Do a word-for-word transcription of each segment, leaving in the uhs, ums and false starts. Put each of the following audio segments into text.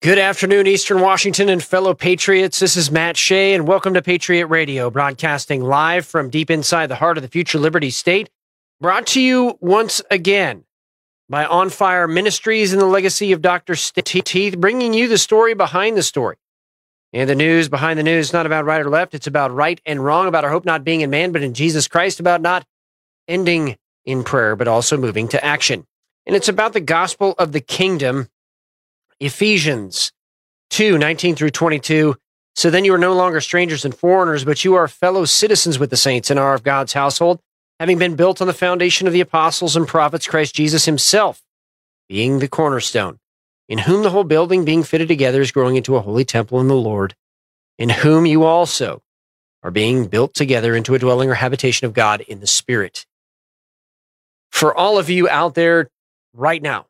Good afternoon, Eastern Washington and fellow patriots. This is Matt Shea, and welcome to Patriot Radio, broadcasting live from deep inside the heart of the future Liberty State. Brought to you once again by On Fire Ministries and the legacy of Doctor Steve Teeth, bringing you the story behind the story. And the news behind the news is not about right or left. It's about right and wrong, about our hope not being in man, but in Jesus Christ, about not ending in prayer, but also moving to action. And it's about the gospel of the kingdom. Ephesians two, nineteen through twenty-two. So then you are no longer strangers and foreigners, but you are fellow citizens with the saints and are of God's household, having been built on the foundation of the apostles and prophets, Christ Jesus himself being the cornerstone, in whom the whole building being fitted together is growing into a holy temple in the Lord, in whom you also are being built together into a dwelling or habitation of God in the Spirit. For all of you out there right now,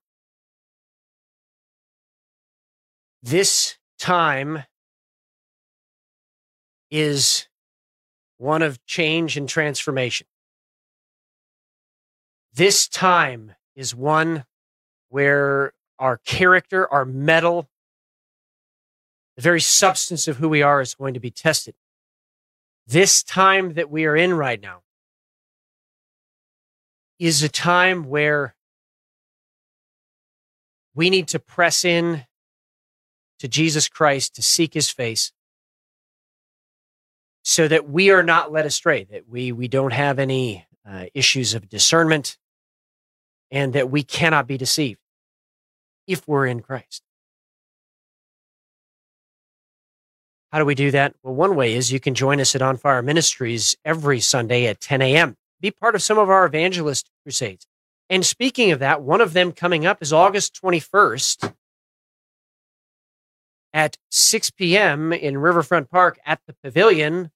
this time is one of change and transformation. This time is one where our character, our mettle, the very substance of who we are is going to be tested. This time that we are in right now is a time where we need to press in to Jesus Christ, to seek his face, so that we are not led astray, that we, we don't have any uh, issues of discernment, and that we cannot be deceived if we're in Christ. How do we do that? Well, one way is you can join us at On Fire Ministries every Sunday at ten a.m. Be part of some of our evangelist crusades. And speaking of that, one of them coming up is August twenty-first, at six p.m. in Riverfront Park at the Pavilion.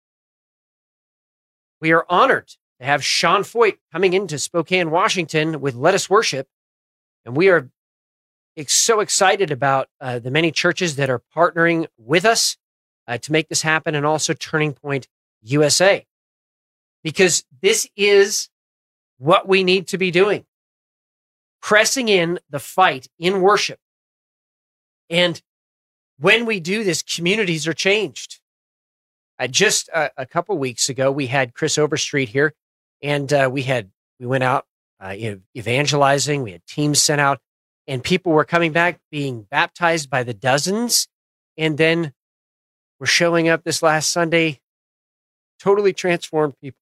We are honored to have Sean Feucht coming into Spokane, Washington with Let Us Worship. And we are ex- so excited about uh, the many churches that are partnering with us uh, to make this happen, and also Turning Point U S A. Because this is what we need to be doing. Pressing in the fight in worship. And when we do this, communities are changed. Uh, just uh, a couple weeks ago, we had Chris Overstreet here, and uh, we had we went out uh, evangelizing. We had teams sent out, and people were coming back, being baptized by the dozens, and then we're showing up this last Sunday, totally transformed people.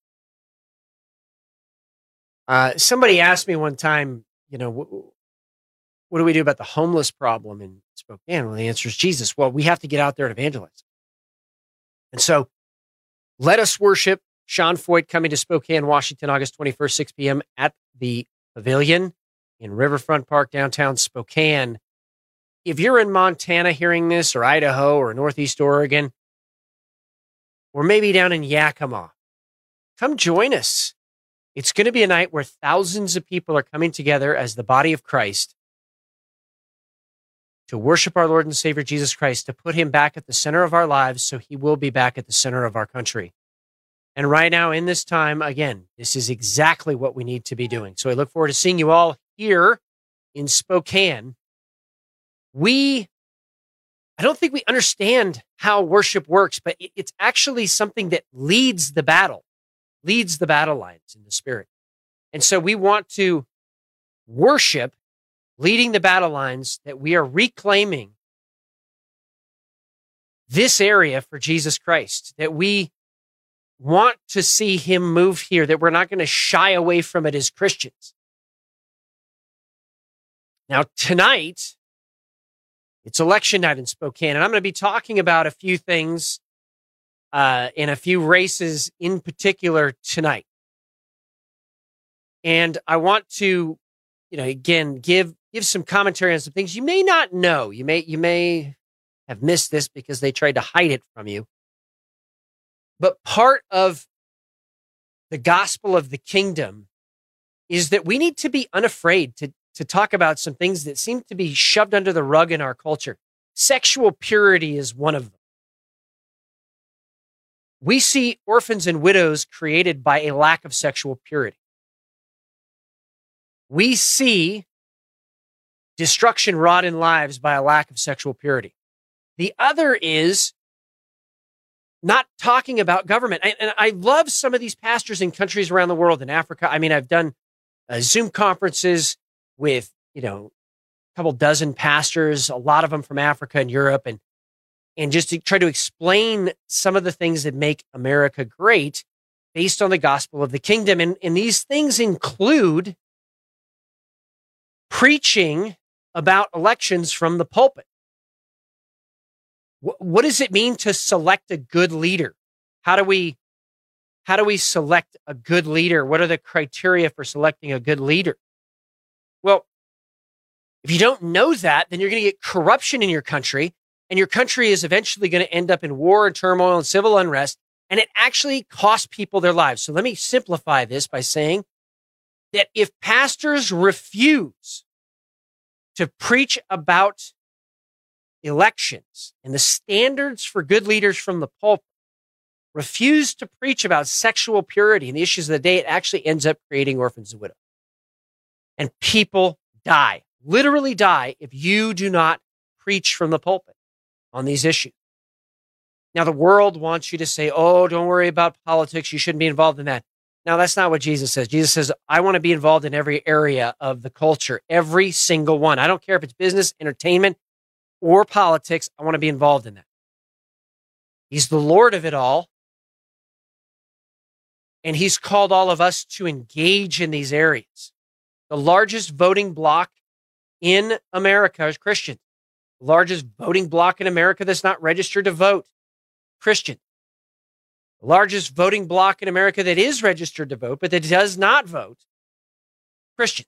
Uh, somebody asked me one time, you know, w- what do we do about the homeless problem in Spokane? Well, the answer is Jesus. Well, we have to get out there and evangelize. And so Let Us Worship, Sean Feucht coming to Spokane, Washington, August twenty-first, six p.m. at the Pavilion in Riverfront Park, downtown Spokane. If you're in Montana hearing this, or Idaho, or Northeast Oregon, or maybe down in Yakima, come join us. It's going to be a night where thousands of people are coming together as the body of Christ to worship our Lord and Savior Jesus Christ, to put him back at the center of our lives, so he will be back at the center of our country. And right now, in this time, again, this is exactly what we need to be doing. So I look forward to seeing you all here in Spokane. We, I don't think we understand how worship works, but it's actually something that leads the battle, leads the battle lines in the Spirit. And so we want to worship leading the battle lines, that we are reclaiming this area for Jesus Christ, that we want to see him move here, that we're not going to shy away from it as Christians. Now, tonight, it's election night in Spokane, and I'm going to be talking about a few things uh, in a few races in particular tonight. And I want to, you know, again, give give some commentary on some things you may not know. You may you may have missed this because they tried to hide it from you. But part of the gospel of the kingdom is that we need to be unafraid to, to talk about some things that seem to be shoved under the rug in our culture. Sexual purity is one of them. We see orphans and widows created by a lack of sexual purity. We see destruction wrought in lives by a lack of sexual purity. The other is not talking about government. I, and I love some of these pastors in countries around the world, in Africa. I mean, I've done uh, Zoom conferences with, you know, a couple dozen pastors, a lot of them from Africa and Europe, and and just to try to explain some of the things that make America great based on the gospel of the kingdom. And, and these things include preaching about elections from the pulpit. What, what does it mean to select a good leader? How do we, how do we select a good leader? What are the criteria for selecting a good leader? Well, if you don't know that, then you're going to get corruption in your country, and your country is eventually going to end up in war and turmoil and civil unrest, and it actually costs people their lives. So let me simplify this by saying that if pastors refuse to preach about elections and the standards for good leaders from the pulpit, refuse to preach about sexual purity and the issues of the day, it actually ends up creating orphans and widows. And people die, literally die, if you do not preach from the pulpit on these issues. Now, the world wants you to say, oh, don't worry about politics. You shouldn't be involved in that. Now, that's not what Jesus says. Jesus says, I want to be involved in every area of the culture, every single one. I don't care if it's business, entertainment, or politics. I want to be involved in that. He's the Lord of it all. And he's called all of us to engage in these areas. The largest voting bloc in America is Christian. The largest voting bloc in America that's not registered to vote, Christian. The largest voting bloc in America that is registered to vote, but that does not vote, Christians.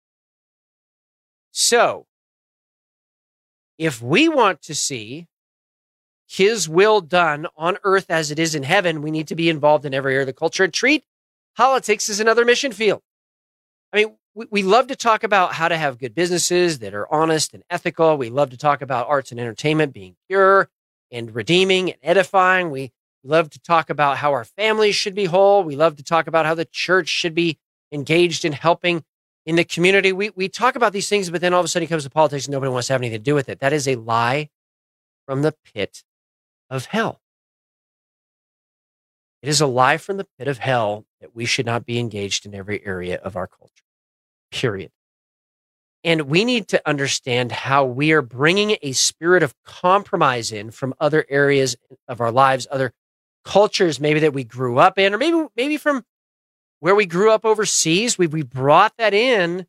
So, if we want to see his will done on earth as it is in heaven, we need to be involved in every area of the culture and treat politics as another mission field. I mean, we, we love to talk about how to have good businesses that are honest and ethical. We love to talk about arts and entertainment being pure and redeeming and edifying. We love to talk about how our families should be whole. We love to talk about how the church should be engaged in helping in the community. We, we talk about these things, but then all of a sudden it comes to politics and nobody wants to have anything to do with it. That is a lie from the pit of hell. It is a lie from the pit of hell that we should not be engaged in every area of our culture, period. And we need to understand how we are bringing a spirit of compromise in from other areas of our lives, other cultures maybe that we grew up in, or maybe, maybe from where we grew up overseas. We, we brought that in.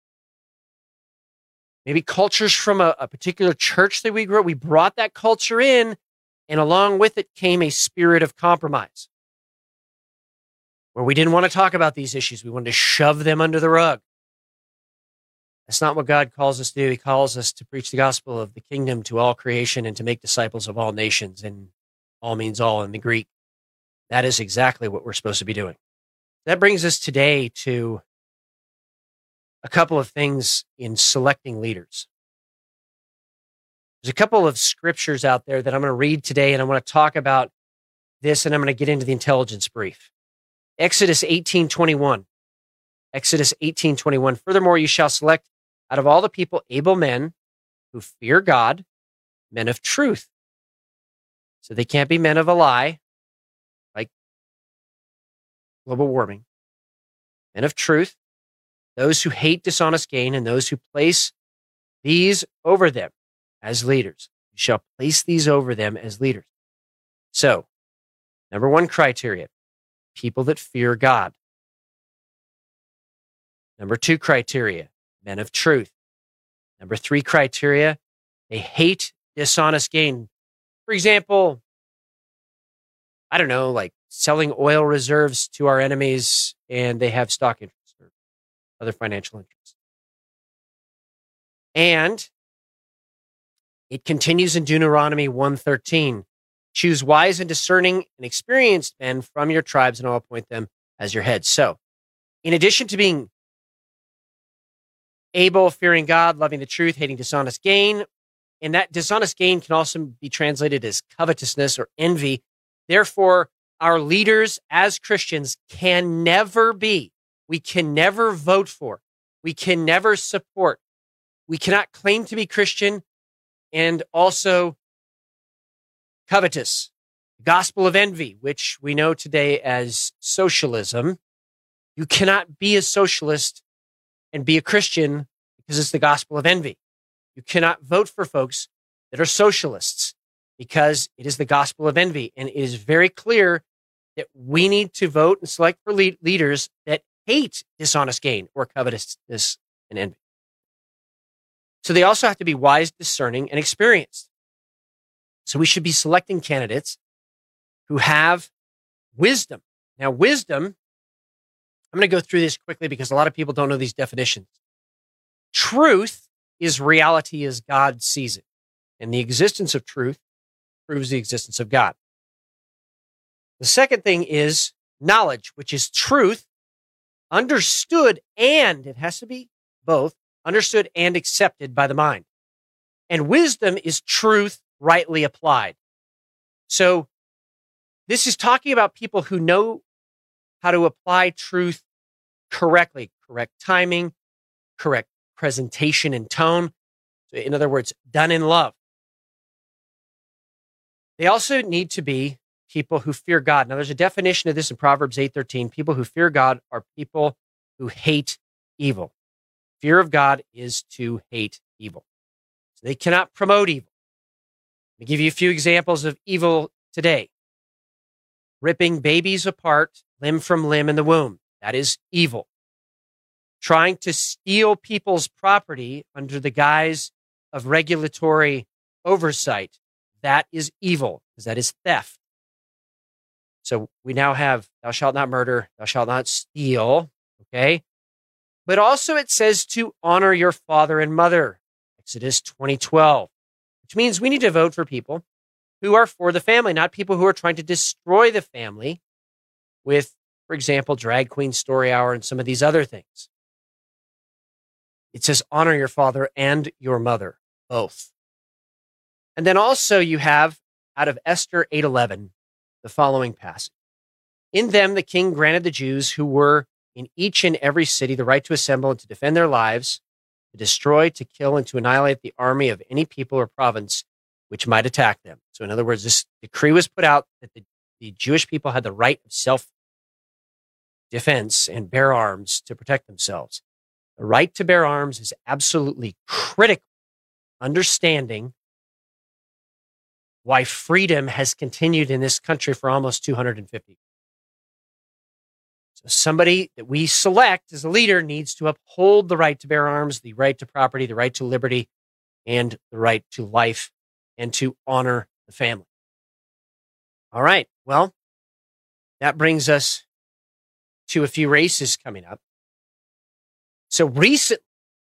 Maybe cultures from a, a particular church that we grew up, we brought that culture in, and along with it came a spirit of compromise, where we didn't want to talk about these issues. We wanted to shove them under the rug. That's not what God calls us to do. He calls us to preach the gospel of the kingdom to all creation and to make disciples of all nations, and all means all in the Greek. That is exactly what we're supposed to be doing. That brings us today to a couple of things in selecting leaders. There's a couple of scriptures out there that I'm going to read today, and I want to talk about this, and I'm going to get into the intelligence brief. Exodus eighteen twenty-one. Exodus eighteen twenty-one. Furthermore, you shall select out of all the people able men who fear God, men of truth. So they can't be men of a lie, like global warming. Men of truth, those who hate dishonest gain, and those who place these over them as leaders. You shall place these over them as leaders. So, number one criteria, people that fear God. Number two criteria, men of truth. Number three criteria, they hate dishonest gain. For example, I don't know, like selling oil reserves to our enemies, and they have stock interests or other financial interests. And it continues in Deuteronomy one thirteen. Choose wise and discerning and experienced men from your tribes, and I'll appoint them as your heads. So, in addition to being able, fearing God, loving the truth, hating dishonest gain, and that dishonest gain can also be translated as covetousness or envy. Therefore, our leaders as Christians can never be, we can never vote for, we can never support, we cannot claim to be Christian and also covetous. The gospel of envy, which we know today as socialism. You cannot be a socialist and be a Christian because it's the gospel of envy. You cannot vote for folks that are socialists because it is the gospel of envy. And it is very clear that we need to vote and select for lead- leaders that hate dishonest gain or covetousness and envy. So they also have to be wise, discerning, and experienced. So we should be selecting candidates who have wisdom. Now, wisdom, I'm going to go through this quickly because a lot of people don't know these definitions. Truth is reality as God sees it. And the existence of truth proves the existence of God. The second thing is knowledge, which is truth, understood, and it has to be both, understood and accepted by the mind. And wisdom is truth rightly applied. So this is talking about people who know how to apply truth correctly, correct timing, correct presentation and tone. In other words, done in love. They also need to be people who fear God. Now, there's a definition of this in Proverbs eight thirteen. People who fear God are people who hate evil. Fear of God is to hate evil. So they cannot promote evil. Let me give you a few examples of evil today. Ripping babies apart, limb from limb in the womb. That is evil. Trying to steal people's property under the guise of regulatory oversight. That is evil, because that is theft. So we now have, thou shalt not murder, thou shalt not steal, okay? But also it says to honor your father and mother, Exodus twenty twelve, which means we need to vote for people who are for the family, not people who are trying to destroy the family with, for example, Drag Queen Story Hour and some of these other things. It says honor your father and your mother, both. And then also you have, out of Esther eight eleven, the following passage. In them the king granted the Jews who were in each and every city the right to assemble and to defend their lives, to destroy, to kill, and to annihilate the army of any people or province which might attack them. So in other words, this decree was put out that the, the Jewish people had the right of self-defense and bear arms to protect themselves. The right to bear arms is absolutely critical. Understanding why freedom has continued in this country for almost two hundred fifty years. So somebody that we select as a leader needs to uphold the right to bear arms, the right to property, the right to liberty, and the right to life, and to honor the family. All right. Well, that brings us to a few races coming up. So recently,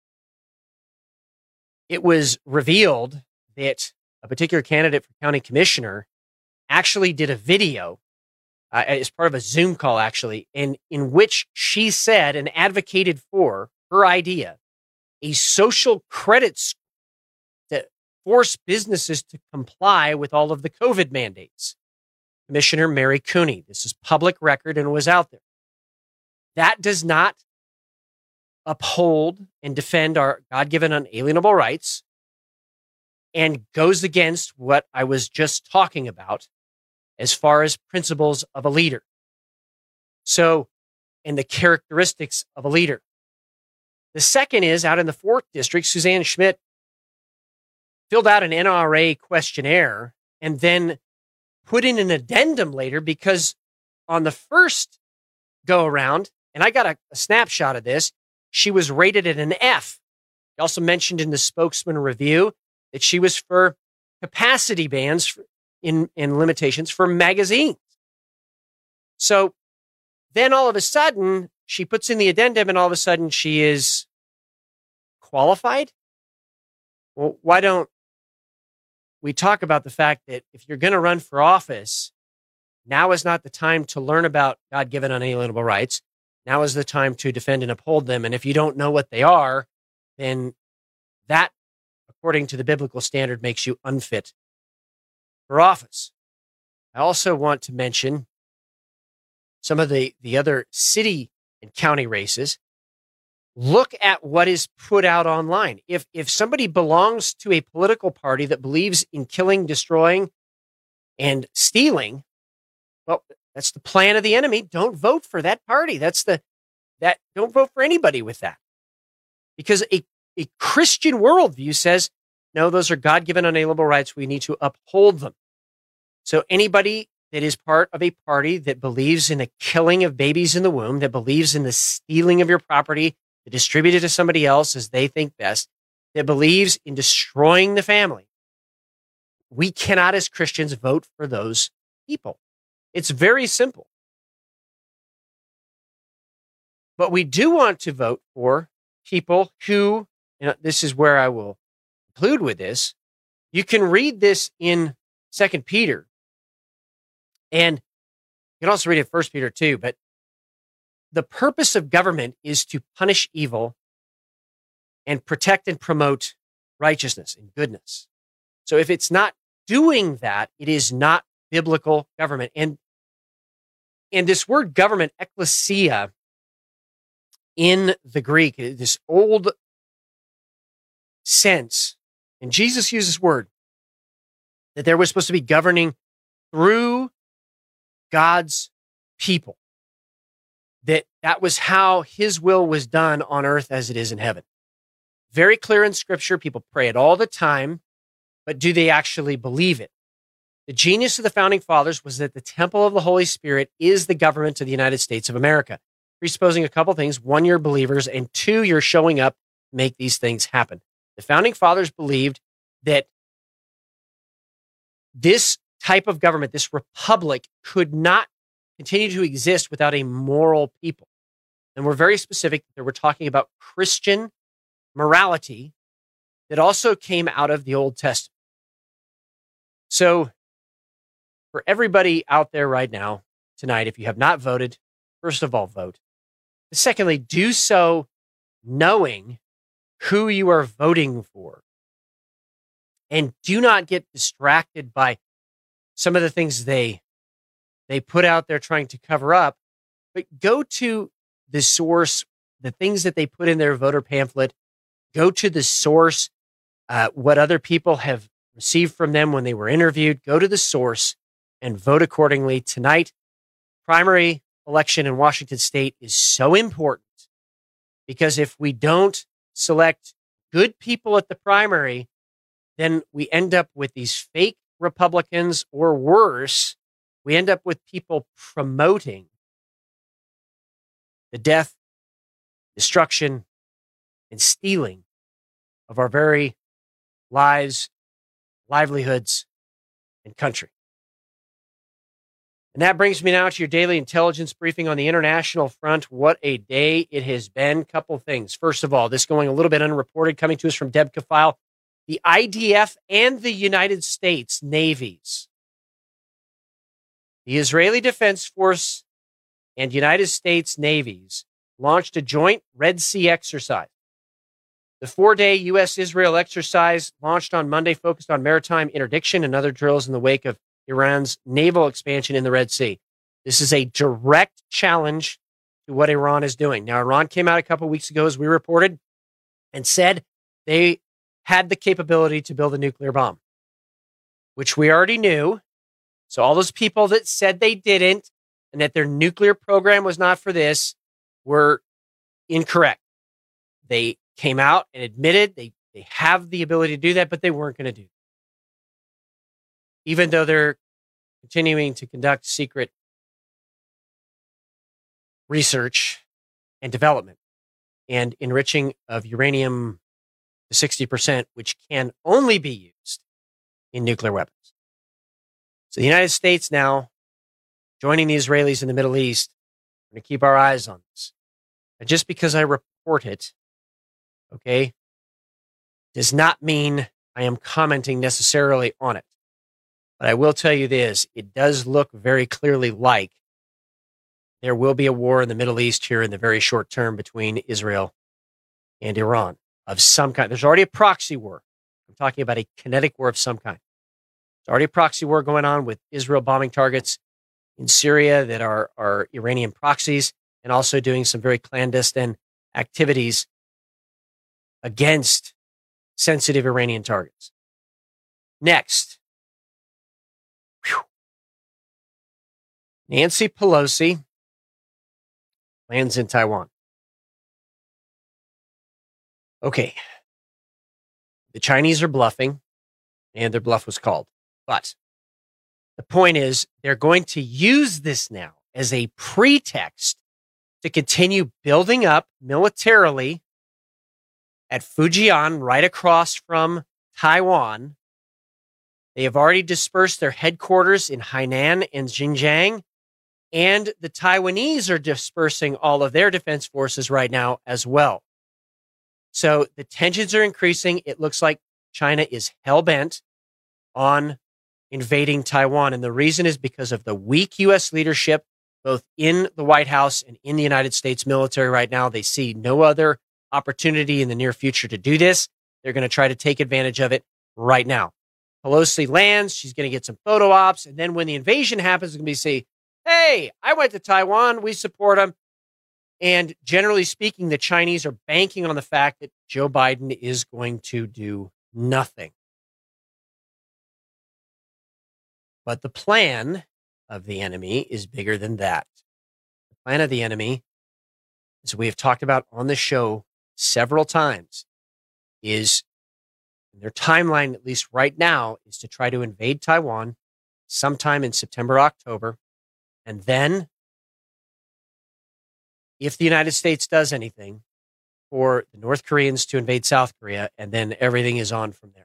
it was revealed that a particular candidate for county commissioner actually did a video uh, as part of a Zoom call, actually, in, in which she said and advocated for her idea, a social credit score to force businesses to comply with all of the COVID mandates. Commissioner Mary Cooney, this is public record and was out there. That does not uphold and defend our God-given unalienable rights and goes against what I was just talking about as far as principles of a leader. So, and the characteristics of a leader. The second is, out in the fourth district, Suzanne Schmidt filled out an N R A questionnaire and then put in an addendum later because on the first go around, and I got a, a snapshot of this, she was rated at an F. He also mentioned in the spokesman review that she was for capacity bans for, in, in limitations for magazines. So then all of a sudden, she puts in the addendum and all of a sudden she is qualified. Well, why don't we talk about the fact that if you're going to run for office, now is not the time to learn about God-given unalienable rights. Now is the time to defend and uphold them. And if you don't know what they are, then that, according to the biblical standard, makes you unfit for office. I also want to mention some of the, the other city and county races. look at what is put out online. If if somebody belongs to a political party that believes in killing, destroying, and stealing, well, that's the plan of the enemy. Don't vote for that party. That's the that don't vote for anybody with that. Because a, a Christian worldview says, no, those are God-given unalienable rights. We need to uphold them. So anybody that is part of a party that believes in the killing of babies in the womb, that believes in the stealing of your property, to distribute it to somebody else as they think best, that believes in destroying the family, we cannot as Christians vote for those people. It's very simple. But we do want to vote for people who, you know, this is where I will conclude with this. You can read this in Second Peter, and you can also read it in First Peter too, but the purpose of government is to punish evil and protect and promote righteousness and goodness. So if it's not doing that, it is not biblical government. And, and this word government, ecclesia, in the Greek, this old sense, and Jesus used this word, that there was supposed to be governing through God's people. That that was how his will was done on earth as it is in heaven. Very clear in scripture. People pray it all the time, but do they actually believe it? The genius of the founding fathers was that the temple of the Holy Spirit is the government of the United States of America, presupposing a couple things. One, you're believers, and two, you're showing up to make these things happen. The founding fathers believed that this type of government, this republic, could not continue to exist without a moral people. And we're very specific that we're talking about Christian morality that also came out of the Old Testament. So for everybody out there right now, tonight, if you have not voted, first of all, vote. Secondly, do so knowing who you are voting for. And do not get distracted by some of the things they they put out there trying to cover up, but go to the source, the things that they put in their voter pamphlet, go to the source, uh, what other people have received from them when they were interviewed, go to the source and vote accordingly. Tonight, primary election in Washington State is so important because if we don't select good people at the primary, then we end up with these fake Republicans, or worse, we end up with people promoting the death, destruction, and stealing of our very lives, livelihoods, and country. And that brings me now to your daily intelligence briefing on the international front. What a day it has been. Couple things. First of all, this going a little bit unreported, coming to us from Debka File. The I D F and the United States navies, the Israeli Defense Force and United States navies launched a joint Red Sea exercise. The four-day U S Israel exercise launched on Monday focused on maritime interdiction and other drills in the wake of Iran's naval expansion in the Red Sea. This is a direct challenge to what Iran is doing. Now, Iran came out a couple weeks ago, as we reported, and said they had the capability to build a nuclear bomb, which we already knew. So all those people that said they didn't and that their nuclear program was not for this were incorrect. They came out and admitted they, they have the ability to do that, but they weren't going to do it. Even though they're continuing to conduct secret research and development and enriching of uranium to sixty percent, which can only be used in nuclear weapons. So the United States now joining the Israelis in the Middle East. We're going to keep our eyes on this. And just because I report it, okay, does not mean I am commenting necessarily on it. But I will tell you this, it does look very clearly like there will be a war in the Middle East here in the very short term between Israel and Iran of some kind. There's already a proxy war. I'm talking about a kinetic war of some kind. There's already a proxy war going on with Israel bombing targets in Syria that are, are Iranian proxies and also doing some very clandestine activities against sensitive Iranian targets. Next, whew, Nancy Pelosi lands in Taiwan. Okay, the Chinese are bluffing, and their bluff was called. But the point is, they're going to use this now as a pretext to continue building up militarily at Fujian, right across from Taiwan. They have already dispersed their headquarters in Hainan and Xinjiang, and the Taiwanese are dispersing all of their defense forces right now as well. So the tensions are increasing. It looks like China is hell-bent on invading Taiwan. And the reason is because of the weak U S leadership, both in the White House and in the United States military right now. They see no other opportunity in the near future to do this. They're going to try to take advantage of it right now. Pelosi lands. She's going to get some photo ops. And then when the invasion happens, it's going to be say, hey, I went to Taiwan. We support them. And generally speaking, the Chinese are banking on the fact that Joe Biden is going to do nothing. But the plan of the enemy is bigger than that. The plan of the enemy, as we have talked about on the show several times, is their timeline, at least right now, is to try to invade Taiwan sometime in September, October. And then, if the United States does anything, for the North Koreans to invade South Korea, and then everything is on from there.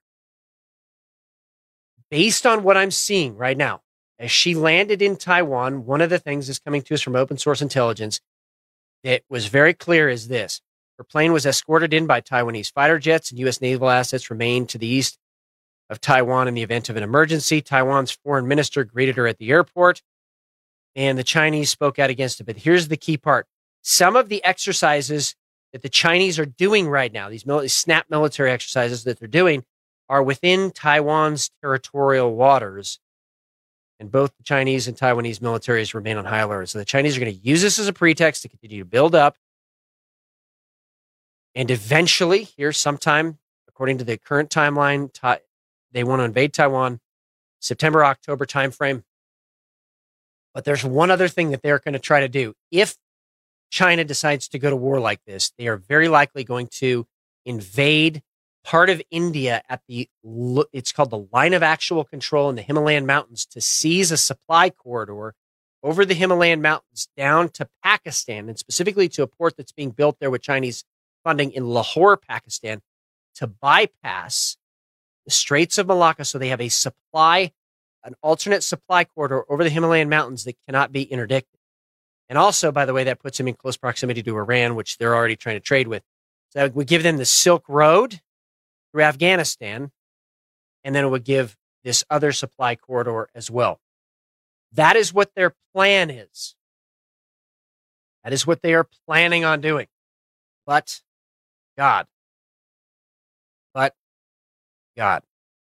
Based on what I'm seeing right now, as she landed in Taiwan, one of the things that's coming to us from open source intelligence that was very clear is this. Her plane was escorted in by Taiwanese fighter jets, and U S naval assets remained to the east of Taiwan in the event of an emergency. Taiwan's foreign minister greeted her at the airport, and the Chinese spoke out against it. But here's the key part. Some of the exercises that the Chinese are doing right now, these mil- snap military exercises that they're doing, are within Taiwan's territorial waters. And both the Chinese and Taiwanese militaries remain on high alert. So the Chinese are going to use this as a pretext to continue to build up. And eventually, here sometime, according to the current timeline, ta- they want to invade Taiwan, September, October timeframe. But there's one other thing that they're going to try to do. If China decides to go to war like this, they are very likely going to invade part of India at the, it's called the line of actual control in the Himalayan mountains, to seize a supply corridor over the Himalayan mountains down to Pakistan, and specifically to a port that's being built there with Chinese funding in Lahore, Pakistan, to bypass the Straits of Malacca. So they have a supply, an alternate supply corridor over the Himalayan mountains that cannot be interdicted. And also, by the way, that puts them in close proximity to Iran, which they're already trying to trade with. So that would give them the Silk Road through Afghanistan, and then it would give this other supply corridor as well. That is what their plan is. That is what they are planning on doing. But God. But God.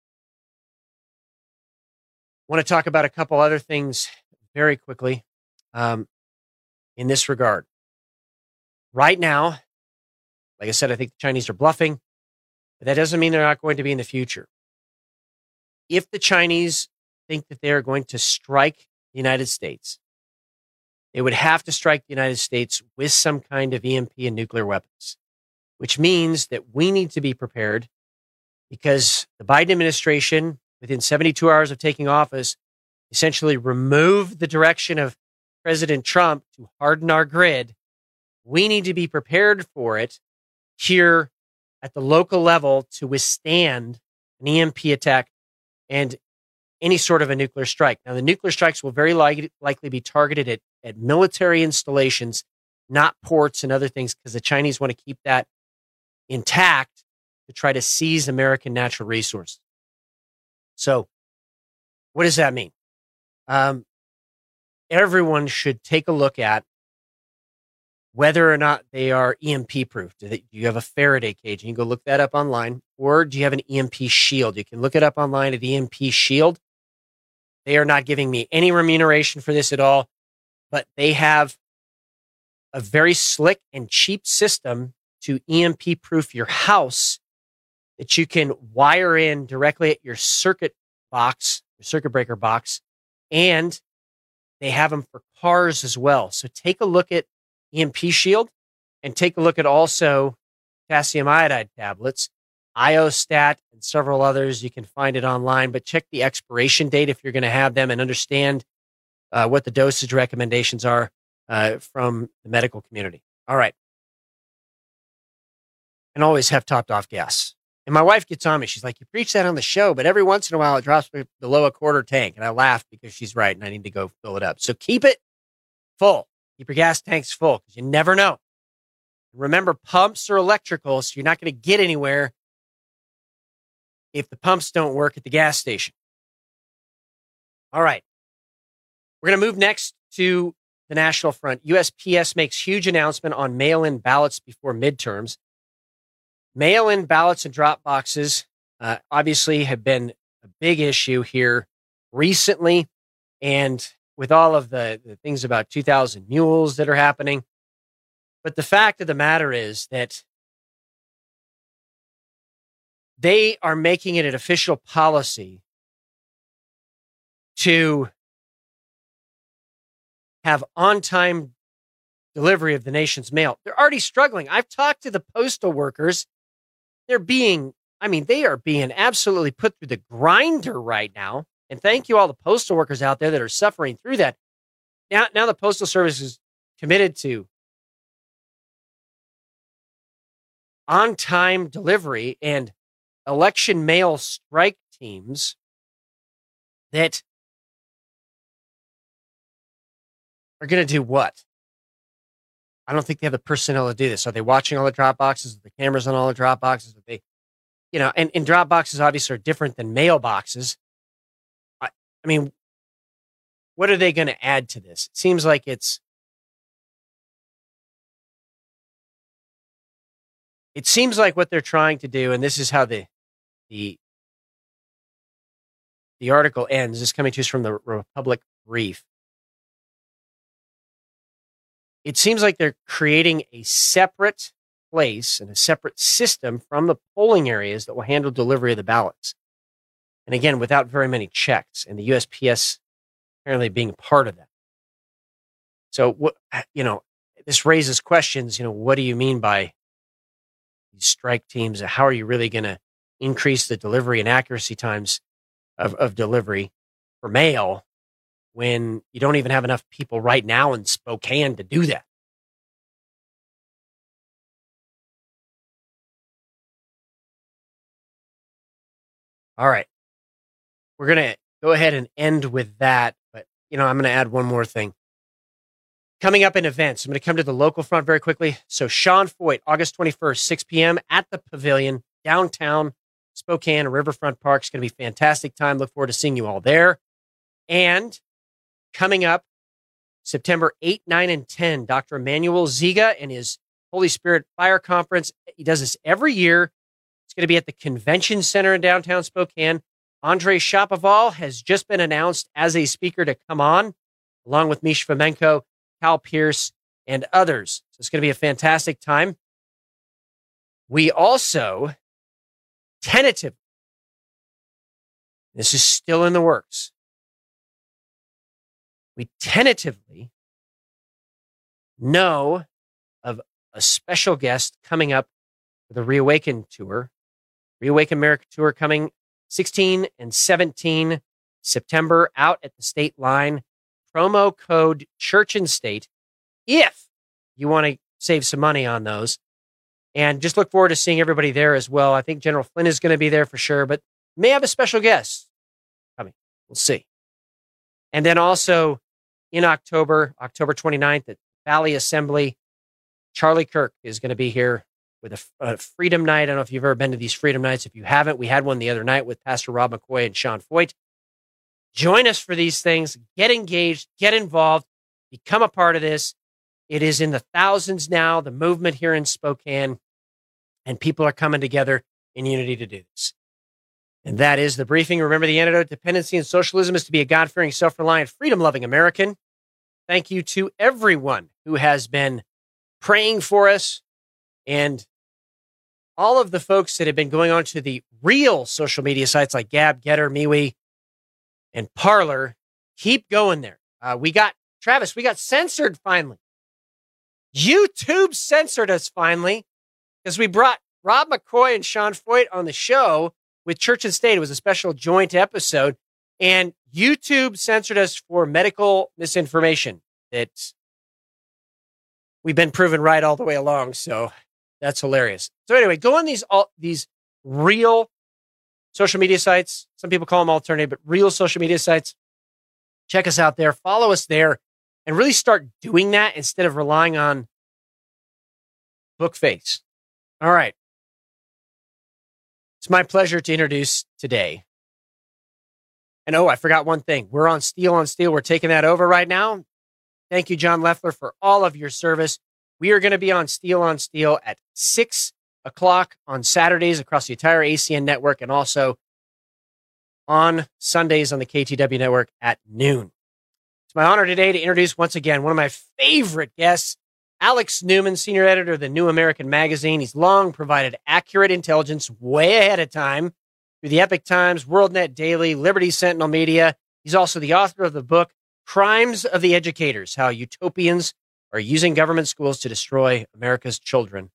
I want to talk about a couple other things very quickly um, in this regard. Right now, like I said, I think the Chinese are bluffing, but that doesn't mean they're not going to be in the future. If the Chinese think that they are going to strike the United States, they would have to strike the United States with some kind of E M P and nuclear weapons, which means that we need to be prepared, because the Biden administration, within seventy-two hours of taking office, essentially removed the direction of President Trump to harden our grid. We need to be prepared for it here at the local level to withstand an E M P attack and any sort of a nuclear strike. Now, the nuclear strikes will very li- likely be targeted at, at military installations, not ports and other things, because the Chinese want to keep that intact to try to seize American natural resources. So what does that mean? Um, everyone should take a look at whether or not they are E M P proof. Do, they, do you have a Faraday cage? And you can go look that up online. Or do you have an E M P shield? You can look it up online at E M P Shield. They are not giving me any remuneration for this at all, but they have a very slick and cheap system to E M P-proof your house that you can wire in directly at your circuit box, your circuit breaker box, and they have them for cars as well. So take a look at E M P Shield and take a look at also potassium iodide tablets, Iostat, and several others. You can find it online, but check the expiration date if you're going to have them and understand uh, what the dosage recommendations are uh, from the medical community. All right. And always have topped off gas. And my wife gets on me. She's like, you preach that on the show, but every once in a while it drops below a quarter tank. And I laugh because she's right and I need to go fill it up. So keep it full. Keep your gas tanks full because you never know. Remember, pumps are electrical, so you're not going to get anywhere if the pumps don't work at the gas station. All right. We're going to move next to the national front. U S P S makes huge announcement on mail-in ballots before midterms. Mail-in ballots and drop boxes uh, obviously have been a big issue here recently. And with all of the, the things about two thousand mules that are happening. But the fact of the matter is that they are making it an official policy to have on-time delivery of the nation's mail. They're already struggling. I've talked to the postal workers. They're being, I mean, they are being absolutely put through the grinder right now. And thank you all the postal workers out there that are suffering through that. Now, now the Postal Service is committed to on-time delivery and election mail strike teams that are going to do what? I don't think they have the personnel to do this. Are they watching all the drop boxes? Are the cameras on all the drop boxes? Are they, you know, and, and drop boxes obviously are different than mailboxes. I, I mean, what are they going to add to this? It seems like it's, it seems like what they're trying to do, and this is how the, the, the article ends. This is coming to us from the Republic Brief. It seems like they're creating a separate place and a separate system from the polling areas that will handle delivery of the ballots. And again, without very many checks, and the U S P S apparently being a part of that. So, what, you know, this raises questions. You know, what do you mean by these strike teams? How are you really going to increase the delivery and accuracy times of, of delivery for mail when you don't even have enough people right now in Spokane to do that? All right. We're going to go ahead and end with that. But, you know, I'm going to add one more thing. Coming up in events, I'm going to come to the local front very quickly. So Sean Feucht, August twenty-first, six p.m. at the Pavilion, downtown Spokane, Riverfront Park. It's going to be a fantastic time. Look forward to seeing you all there. And coming up, September eighth, nine, and ten, Doctor Emmanuel Ziga and his Holy Spirit Fire Conference. He does this every year. It's going to be at the Convention Center in downtown Spokane. Andrei Shapoval has just been announced as a speaker to come on, along with Mish Fomenko, Cal Pierce, and others. So it's going to be a fantastic time. We also tentatively, this is still in the works, we tentatively know of a special guest coming up for the Reawaken Tour. Reawaken America Tour coming sixteen and seventeen September out at the state line. Promo code Church and State if you want to save some money on those. And just look forward to seeing everybody there as well. I think General Flynn is going to be there for sure, but may have a special guest coming. We'll see. And then also in October, October twenty-ninth at Valley Assembly, Charlie Kirk is going to be here with a, a Freedom Night. I don't know if you've ever been to these Freedom Nights. If you haven't, we had one the other night with Pastor Rob McCoy and Sean Feucht. Join us for these things. Get engaged. Get involved. Become a part of this. It is in the thousands now, the movement here in Spokane, and people are coming together in unity to do this. And that is the briefing. Remember, the antidote to dependency and socialism is to be a God-fearing, self-reliant, freedom-loving American. Thank you to everyone who has been praying for us and all of the folks that have been going on to the real social media sites like Gab, Getter, MeWe, and Parler, keep going there. Uh, we got, Travis, we got censored finally. YouTube censored us finally because we brought Rob McCoy and Sean Foyt on the show with Church and State. It was a special joint episode, and YouTube censored us for medical misinformation that we've been proven right all the way along. So that's hilarious. So anyway, go on these all these real social media sites. Some people call them alternative, but real social media sites. Check us out there. Follow us there, and really start doing that instead of relying on Bookface. All right. It's my pleasure to introduce today. And oh, I forgot one thing. We're on Steel on Steel. We're taking that over right now. Thank you, John Leffler, for all of your service. We are going to be on Steel on Steel at six o'clock on Saturdays across the entire A C N network, and also on Sundays on the K T W network at noon. It's my honor today to introduce once again one of my favorite guests, Alex Newman, senior editor of the New American Magazine. He's long provided accurate intelligence way ahead of time through the Epic Times, WorldNet Daily, Liberty Sentinel Media. He's also the author of the book, Crimes of the Educators, How Utopians Are Using Government Schools to Destroy America's Children.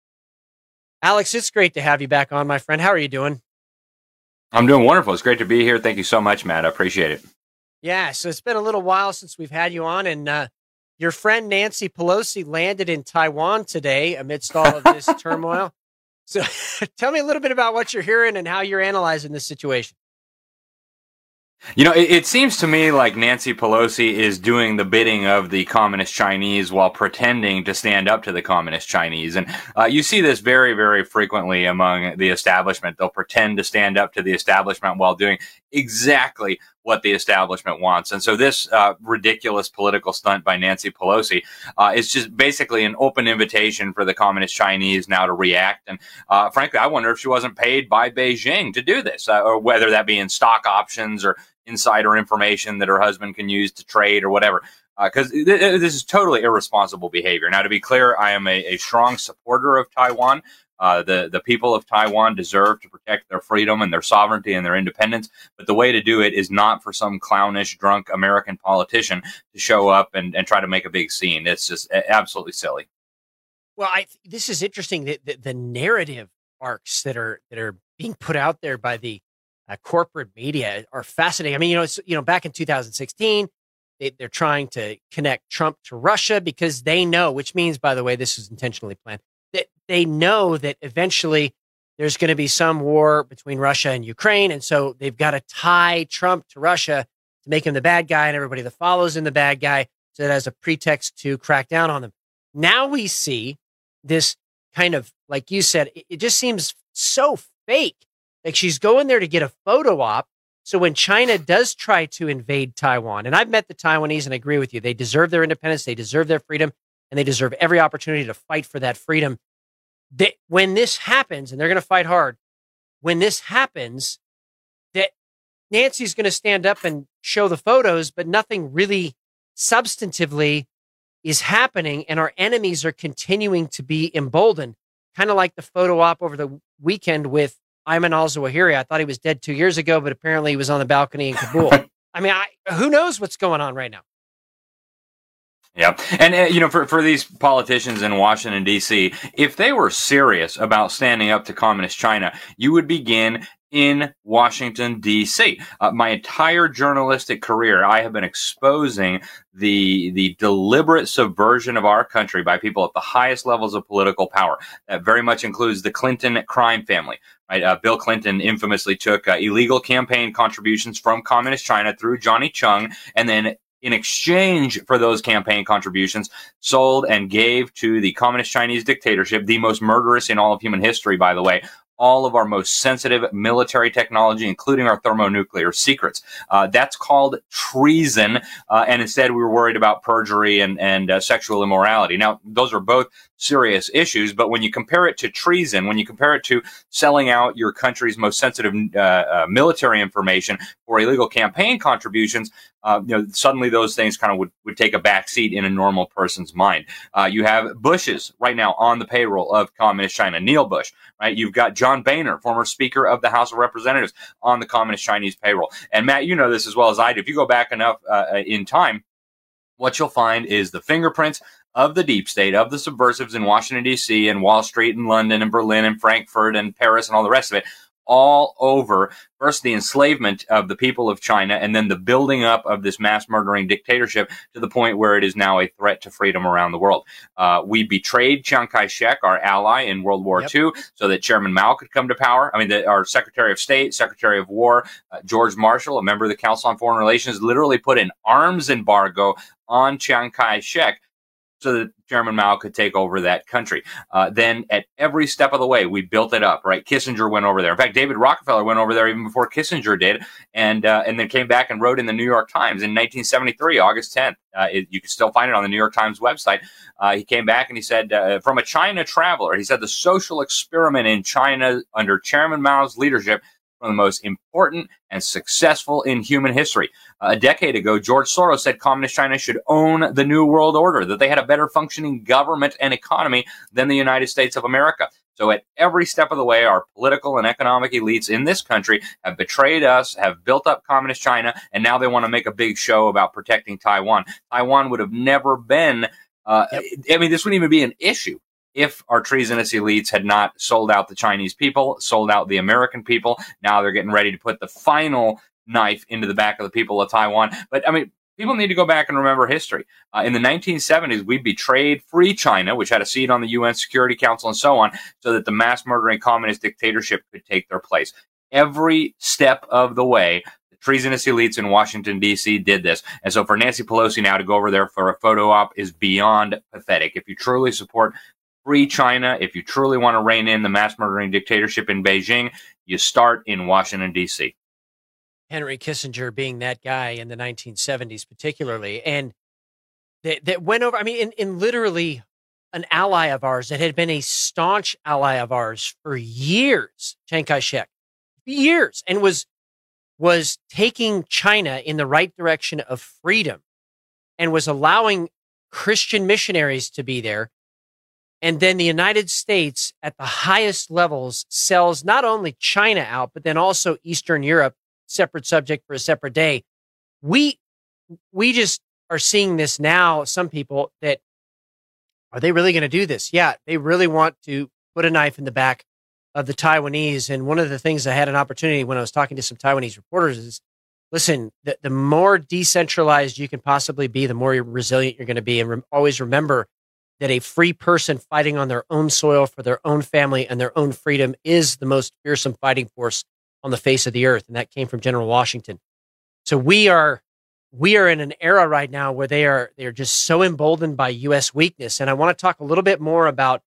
Alex, it's great to have you back on, my friend. How are you doing? I'm doing wonderful. It's great to be here. Thank you so much, Matt. I appreciate it. Yeah, so it's been a little while since we've had you on, and uh, your friend Nancy Pelosi landed in Taiwan today amidst all of this turmoil. So tell me a little bit about what you're hearing and how you're analyzing this situation. You know, it, it seems to me like Nancy Pelosi is doing the bidding of the communist Chinese while pretending to stand up to the communist Chinese. And uh, you see this very, very frequently among the establishment. They'll pretend to stand up to the establishment while doing exactly what the establishment wants. And so this uh, ridiculous political stunt by Nancy Pelosi uh, is just basically an open invitation for the communist Chinese now to react. And uh, frankly, I wonder if she wasn't paid by Beijing to do this, uh, or whether that be in stock options or insider information that her husband can use to trade or whatever. Because uh, th this is totally irresponsible behavior. Now, to be clear, I am a, a strong supporter of Taiwan. Uh, the, the people of Taiwan deserve to protect their freedom and their sovereignty and their independence. But the way to do it is not for some clownish, drunk American politician to show up and, and try to make a big scene. It's just absolutely silly. Well, I, this is interesting. The, the, the narrative arcs that are that are being put out there by the uh, corporate media are fascinating. I mean, you know, it's, you know, back in two thousand sixteen, they, they're trying to connect Trump to Russia because they know, which means, by the way, this is intentionally planned, that they know that eventually there's going to be some war between Russia and Ukraine. And so they've got to tie Trump to Russia to make him the bad guy, and everybody that follows him the bad guy, so that as a pretext to crack down on them. Now we see this kind of, like you said, it, it just seems so fake. Like she's going there to get a photo op. So when China does try to invade Taiwan, and I've met the Taiwanese and I agree with you, they deserve their independence, they deserve their freedom, and they deserve every opportunity to fight for that freedom. They, when this happens, and they're going to fight hard, when this happens, that Nancy's going to stand up and show the photos, but nothing really substantively is happening, and our enemies are continuing to be emboldened. Kind of like the photo op over the weekend with Ayman al-Zawahiri. I thought he was dead two years ago, but apparently he was on the balcony in Kabul. I mean, I, who knows what's going on right now? Yeah. And, uh, you know, for, for these politicians in Washington, D C, if they were serious about standing up to communist China, you would begin in Washington, D C. Uh, my entire journalistic career, I have been exposing the the deliberate subversion of our country by people at the highest levels of political power. That very much includes the Clinton crime family. Right? Uh, Bill Clinton infamously took uh, illegal campaign contributions from communist China through Johnny Chung, and then in exchange for those campaign contributions, sold and gave to the communist Chinese dictatorship, the most murderous in all of human history, by the way, all of our most sensitive military technology, including our thermonuclear secrets. Uh, that's called treason, uh, and instead we were worried about perjury and, and uh, sexual immorality. Now, those are both serious issues, but when you compare it to treason, when you compare it to selling out your country's most sensitive uh, uh, military information for illegal campaign contributions, uh, you know, suddenly those things kind of would, would take a back seat in a normal person's mind. Uh, you have Bush's right now on the payroll of Communist China, Neil Bush, right? You've got John Boehner, former Speaker of the House of Representatives, on the Communist Chinese payroll. And Matt, you know this as well as I do. If you go back enough uh, in time, what you'll find is the fingerprints of the deep state, of the subversives in Washington, D C and Wall Street and London and Berlin and Frankfurt and Paris and all the rest of it, all over first the enslavement of the people of China and then the building up of this mass murdering dictatorship to the point where it is now a threat to freedom around the world. Uh, we betrayed Chiang Kai-shek, our ally in World War yep. Two, so that Chairman Mao could come to power. I mean, the, our Secretary of State, Secretary of War, uh, George Marshall, a member of the Council on Foreign Relations, literally put an arms embargo on Chiang Kai-shek so that Chairman Mao could take over that country. Uh, then at every step of the way, we built it up, right? Kissinger went over there. In fact, David Rockefeller went over there even before Kissinger did, and uh, and then came back and wrote in the New York Times in nineteen seventy-three, August tenth. Uh, it, you can still find it on the New York Times website. Uh, he came back and he said, uh, from a China traveler, he said, the social experiment in China under Chairman Mao's leadership one of the most important and successful in human history. Uh, a decade ago, George Soros said Communist China should own the New World Order, that they had a better functioning government and economy than the United States of America. So at every step of the way, our political and economic elites in this country have betrayed us, have built up Communist China, and now they want to make a big show about protecting Taiwan. Taiwan would have never been, uh, yep. I mean, this wouldn't even be an issue if our treasonous elites had not sold out the Chinese people, sold out the American people. Now they're getting ready to put the final knife into the back of the people of Taiwan. But, I mean, people need to go back and remember history. Uh, in the nineteen seventies, we betrayed Free China, which had a seat on the U N Security Council and so on, so that the mass-murdering communist dictatorship could take their place. Every step of the way, the treasonous elites in Washington, D C did this. And so for Nancy Pelosi now to go over there for a photo op is beyond pathetic. If you truly support Free China, if you truly want to rein in the mass-murdering dictatorship in Beijing, you start in Washington, D C Henry Kissinger being that guy in the nineteen seventies particularly, and that, that went over, I mean, in, in literally an ally of ours that had been a staunch ally of ours for years, Chiang Kai-shek, years, and was, was taking China in the right direction of freedom and was allowing Christian missionaries to be there. And then the United States at the highest levels sells not only China out, but then also Eastern Europe, separate subject for a separate day. We, we just are seeing this now. Some people that, are they really going to do this? Yeah, they really want to put a knife in the back of the Taiwanese. And one of the things I had an opportunity when I was talking to some Taiwanese reporters is, listen, the, the more decentralized you can possibly be, the more resilient you're going to be. And re- always remember that a free person fighting on their own soil for their own family and their own freedom is the most fearsome fighting force on the face of the earth. And that came from General Washington. So we are, we are in an era right now where they are, they are just so emboldened by U S weakness. And I want to talk a little bit more about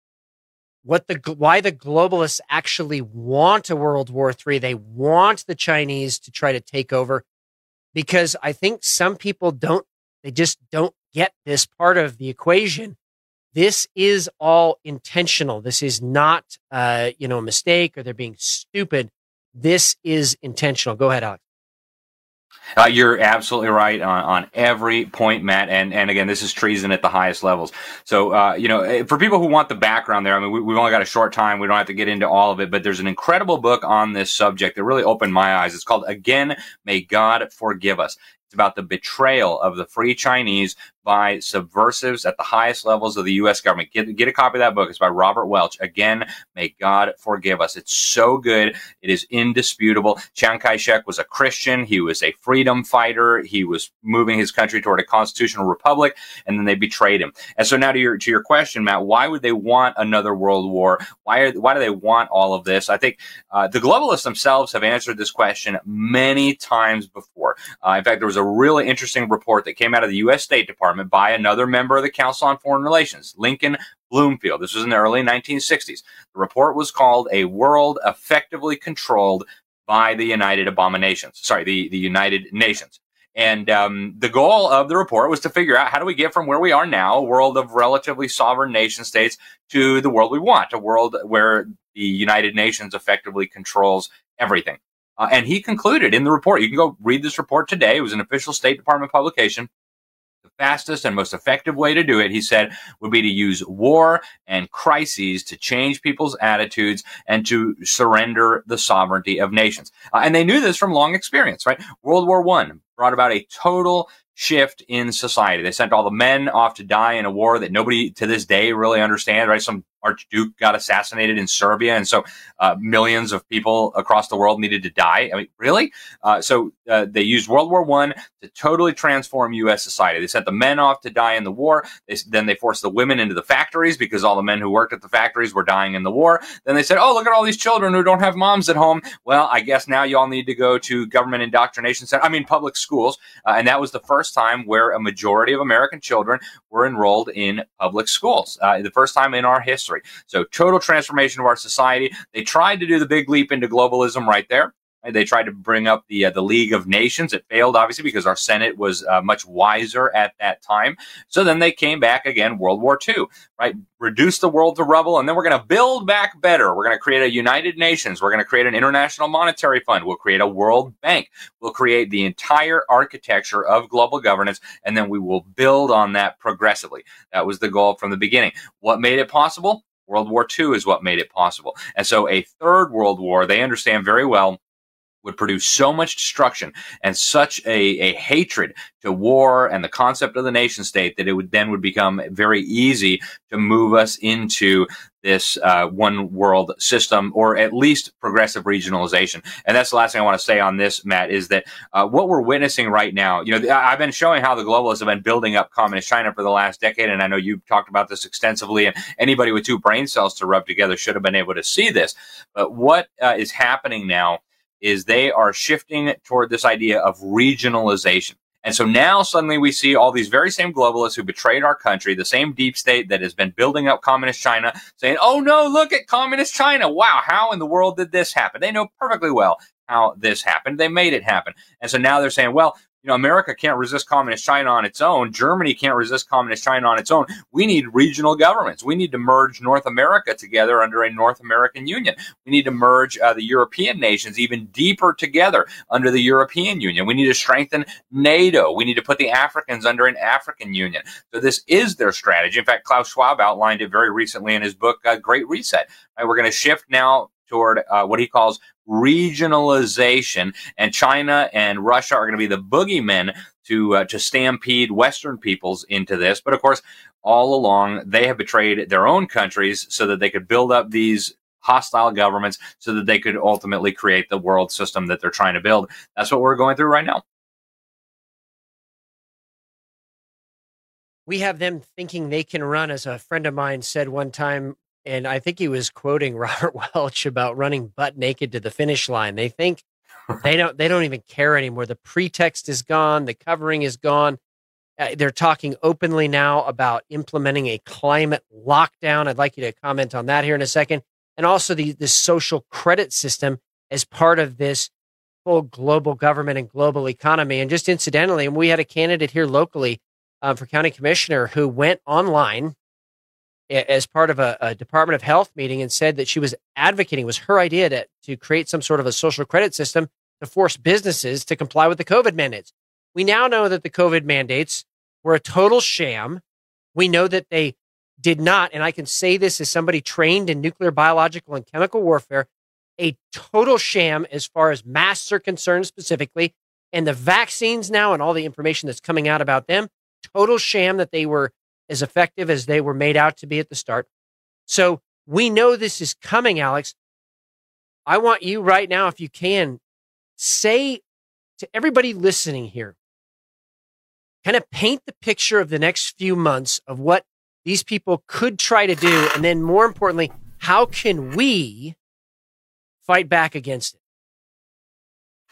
what the, why the globalists actually want a World War Three. They want the Chinese to try to take over, because I think some people don't, they just don't get this part of the equation. This is all intentional. This is not, uh, you know, a mistake or they're being stupid. This is intentional. Go ahead, Alex. Uh, you're absolutely right on, on every point, Matt. And, and again, this is treason at the highest levels. So, uh, you know, for people who want the background there, I mean, we, we've only got a short time. We don't have to get into all of it, but there's an incredible book on this subject that really opened my eyes. It's called Again, May God Forgive Us. It's about the betrayal of the Free Chinese by subversives at the highest levels of the U S government. Get, get a copy of that book. It's by Robert Welch. Again, May God Forgive Us. It's so good. It is indisputable. Chiang Kai-shek was a Christian. He was a freedom fighter. He was moving his country toward a constitutional republic, and then they betrayed him. And so now to your to your question, Matt, why would they want another world war? Why are, why do they want all of this? I think uh, the globalists themselves have answered this question many times before. Uh, in fact, there was a really interesting report that came out of the U S State Department Department by another member of the Council on Foreign Relations, Lincoln Bloomfield. This was in the early nineteen sixties. The report was called A World Effectively Controlled by the United Abominations. Sorry, the, the United Nations. And um, the goal of the report was to figure out how do we get from where we are now, a world of relatively sovereign nation states, to the world we want, a world where the United Nations effectively controls everything. Uh, and he concluded in the report, you can go read this report today, it was an official State Department publication, the fastest and most effective way to do it, he said, would be to use war and crises to change people's attitudes and to surrender the sovereignty of nations. Uh, and they knew this from long experience, right? World War One brought about a total shift in society. They sent all the men off to die in a war that nobody to this day really understands, right? Some archduke got assassinated in Serbia, and so uh, millions of people across the world needed to die. I mean, really? Uh, so uh, they used World War One to totally transform U S society. They sent the men off to die in the war. They, then they forced the women into the factories because all the men who worked at the factories were dying in the war. Then they said, oh, look at all these children who don't have moms at home. Well, I guess now you all need to go to government indoctrination center. I mean, public schools. Uh, and that was the first time where a majority of American children were enrolled in public schools. Uh, the first time in our history. So total transformation of our society. They tried to do the big leap into globalism right there. They tried to bring up the uh, the League of Nations. It failed, obviously, because our Senate was uh, much wiser at that time. So then they came back again, World War Two, right? Reduce the world to rubble, and then we're going to build back better. We're going to create a United Nations. We're going to create an International Monetary Fund. We'll create a World Bank. We'll create the entire architecture of global governance, and then we will build on that progressively. That was the goal from the beginning. What made it possible? World War Two is what made it possible. And so a third world war, they understand very well, would produce so much destruction and such a, a hatred to war and the concept of the nation state that it would then would become very easy to move us into this uh, one world system, or at least progressive regionalization. And that's the last thing I want to say on this, Matt, is that uh, what we're witnessing right now, you know, I've been showing how the globalists have been building up communist China for the last decade, and I know you've talked about this extensively, and anybody with two brain cells to rub together should have been able to see this. But what uh, is happening now is they are shifting toward this idea of regionalization. And so now suddenly we see all these very same globalists who betrayed our country, the same deep state that has been building up communist China, saying, oh no, look at communist China. Wow, how in the world did this happen? They know perfectly well how this happened. They made it happen. And so now they're saying, well, you know, America can't resist communist China on its own. Germany can't resist communist China on its own. We need regional governments. We need to merge North America together under a North American Union. We need to merge uh, the European nations even deeper together under the European Union. We need to strengthen NATO. We need to put the Africans under an African Union. So this is their strategy. In fact, Klaus Schwab outlined it very recently in his book, uh, Great Reset. Right, we're going to shift now toward uh, what he calls regionalization, and China and Russia are going to be the boogeymen to uh, to stampede Western peoples into this. But of course, all along, they have betrayed their own countries so that they could build up these hostile governments so that they could ultimately create the world system that they're trying to build. That's what we're going through right now. We have them thinking they can run, as a friend of mine said one time, and I think he was quoting Robert Welch about running butt naked to the finish line. They think they don't they don't even care anymore. The pretext is gone. The covering is gone. Uh, they're talking openly now about implementing a climate lockdown. I'd like you to comment on that here in a second. And also the, the social credit system as part of this full global government and global economy. And just incidentally, and we had a candidate here locally uh, for county commissioner who went online as part of a, a Department of Health meeting and said that she was advocating, it was her idea to, to create some sort of a social credit system to force businesses to comply with the COVID mandates. We now know that the COVID mandates were a total sham. We know that they did not, and I can say this as somebody trained in nuclear, biological, and chemical warfare, a total sham as far as masks are concerned specifically, and the vaccines now and all the information that's coming out about them, total sham that they were as effective as they were made out to be at the start. So we know this is coming, Alex. I want you right now, if you can, say to everybody listening here, kind of paint the picture of the next few months of what these people could try to do. And then more importantly, how can we fight back against it?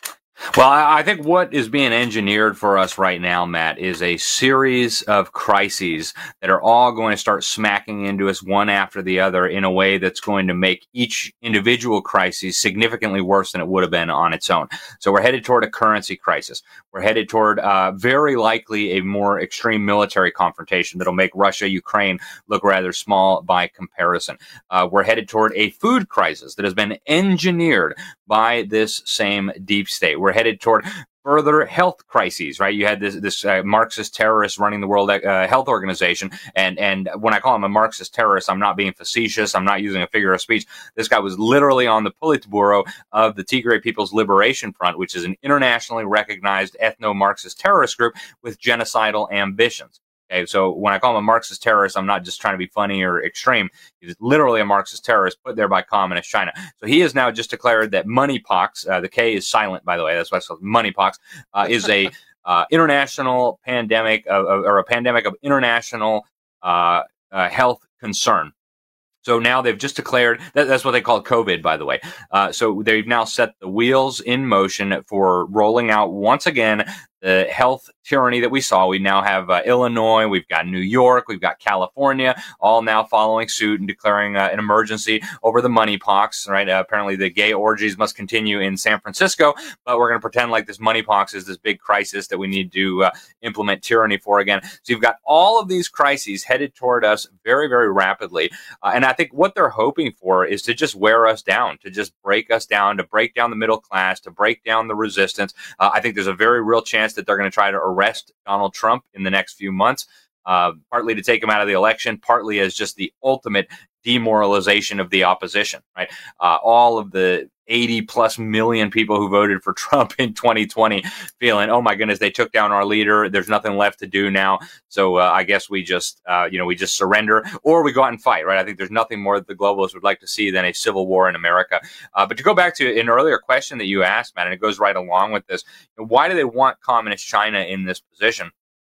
Well, I think what is being engineered for us right now, Matt, is a series of crises that are all going to start smacking into us one after the other in a way that's going to make each individual crisis significantly worse than it would have been on its own. So we're headed toward a currency crisis. We're headed toward uh, very likely a more extreme military confrontation that'll make Russia, Ukraine look rather small by comparison. Uh, we're headed toward a food crisis that has been engineered by this same deep state. We're headed toward further health crises, right? You had this this uh, Marxist terrorist running the World uh, Health Organization, and and when I call him a Marxist terrorist, I'm not being facetious. I'm not using a figure of speech. This guy was literally on the Politburo of the Tigray People's Liberation Front, which is an internationally recognized ethno-Marxist terrorist group with genocidal ambitions. Okay, so when I call him a Marxist terrorist, I'm not just trying to be funny or extreme. He's literally a Marxist terrorist put there by communist China. So he has now just declared that monkeypox, uh, the K is silent, by the way, that's why it's called monkeypox, uh, is a uh, international pandemic of, of, or a pandemic of international uh, uh, health concern. So now they've just declared that that's what they call COVID, by the way. Uh, so they've now set the wheels in motion for rolling out once again the health tyranny that we saw. We now have uh, Illinois, we've got New York, we've got California, all now following suit and declaring uh, an emergency over the moneypox. Right? Uh, apparently, the gay orgies must continue in San Francisco, but we're going to pretend like this moneypox is this big crisis that we need to uh, implement tyranny for again. So you've got all of these crises headed toward us very, very rapidly, uh, and I think what they're hoping for is to just wear us down, to just break us down, to break down the middle class, to break down the resistance. Uh, I think there's a very real chance that they're going to try to arrest Donald Trump in the next few months, uh, partly to take him out of the election, partly as just the ultimate demoralization of the opposition, right? Uh, all of the eighty plus million people who voted for Trump in twenty twenty feeling, oh my goodness, they took down our leader. There's nothing left to do now. So uh, I guess we just, uh, you know, we just surrender or we go out and fight, right? I think there's nothing more that the globalists would like to see than a civil war in America. Uh, but to go back to an earlier question that you asked, Matt, and it goes right along with this, why do they want communist China in this position?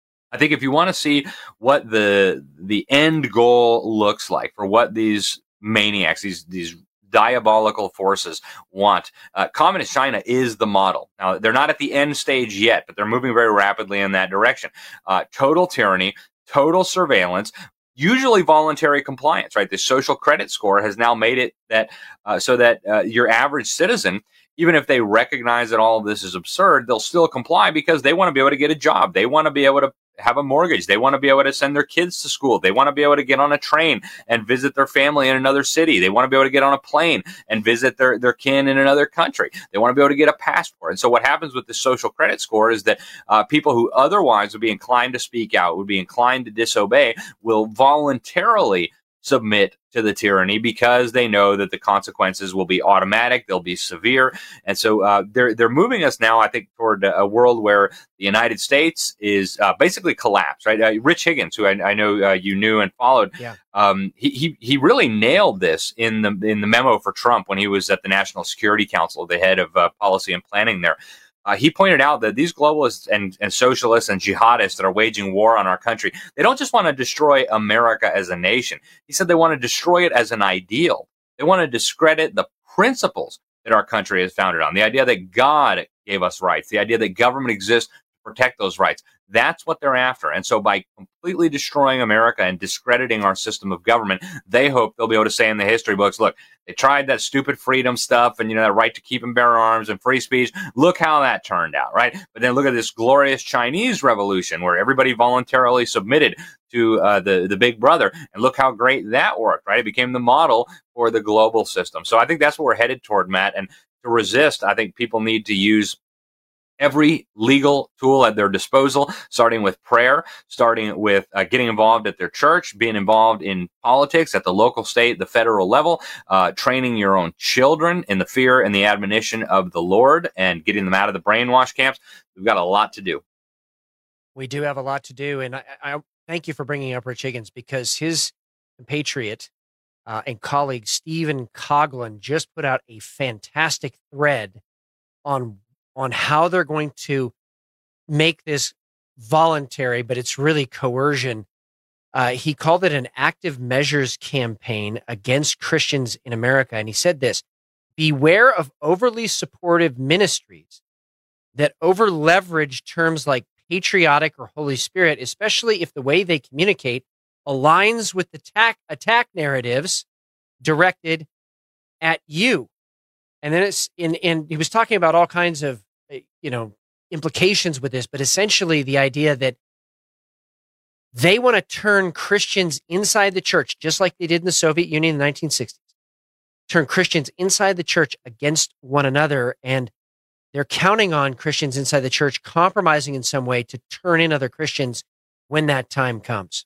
I think if you want to see what the the end goal looks like for what these maniacs, these these diabolical forces want, uh, communist China is the model. Now, they're not at the end stage yet, but they're moving very rapidly in that direction. Uh, total tyranny, total surveillance, usually voluntary compliance, right? The social credit score has now made it that uh, so that uh, your average citizen, even if they recognize that all of this is absurd, they'll still comply because they want to be able to get a job. They want to be able to have a mortgage. They want to be able to send their kids to school. They want to be able to get on a train and visit their family in another city. They want to be able to get on a plane and visit their, their kin in another country. They want to be able to get a passport. And so what happens with the social credit score is that uh, people who otherwise would be inclined to speak out, would be inclined to disobey, will voluntarily submit to the tyranny because they know that the consequences will be automatic, they'll be severe. And so uh, they're they're moving us now, I think, toward a world where the United States is uh, basically collapsed, right? Uh, Rich Higgins, who I, I know uh, you knew and followed, yeah. um, he, he he really nailed this in the in the memo for Trump when he was at the National Security Council, the head of uh, policy and planning there. Uh, he pointed out that these globalists and, and socialists and jihadists that are waging war on our country, they don't just want to destroy America as a nation. He said they want to destroy it as an ideal. They want to discredit the principles that our country is founded on, the idea that God gave us rights, the idea that government exists to protect those rights. That's what they're after. And so by completely destroying America and discrediting our system of government, they hope they'll be able to say in the history books, look, they tried that stupid freedom stuff and, you know, that right to keep and bear arms and free speech. Look how that turned out, right? But then look at this glorious Chinese revolution where everybody voluntarily submitted to uh, the, the big brother. And look how great that worked, right? It became the model for the global system. So I think that's what we're headed toward, Matt. And to resist, I think people need to use every legal tool at their disposal, starting with prayer, starting with uh, getting involved at their church, being involved in politics at the local, state, the federal level, uh, training your own children in the fear and the admonition of the Lord and getting them out of the brainwash camps. We've got a lot to do. We do have a lot to do. And I, I thank you for bringing up Rich Higgins because his compatriot uh, and colleague, Stephen Coughlin, just put out a fantastic thread on on how they're going to make this voluntary, but it's really coercion. Uh, he called it an active measures campaign against Christians in America. And he said this, beware of overly supportive ministries that over-leverage terms like patriotic or Holy Spirit, especially if the way they communicate aligns with the attack, attack narratives directed at you. And then it's in, and he was talking about all kinds of, you know, implications with this, but essentially the idea that they want to turn Christians inside the church, just like they did in the Soviet Union in the nineteen sixties, turn Christians inside the church against one another. And they're counting on Christians inside the church compromising in some way to turn in other Christians when that time comes.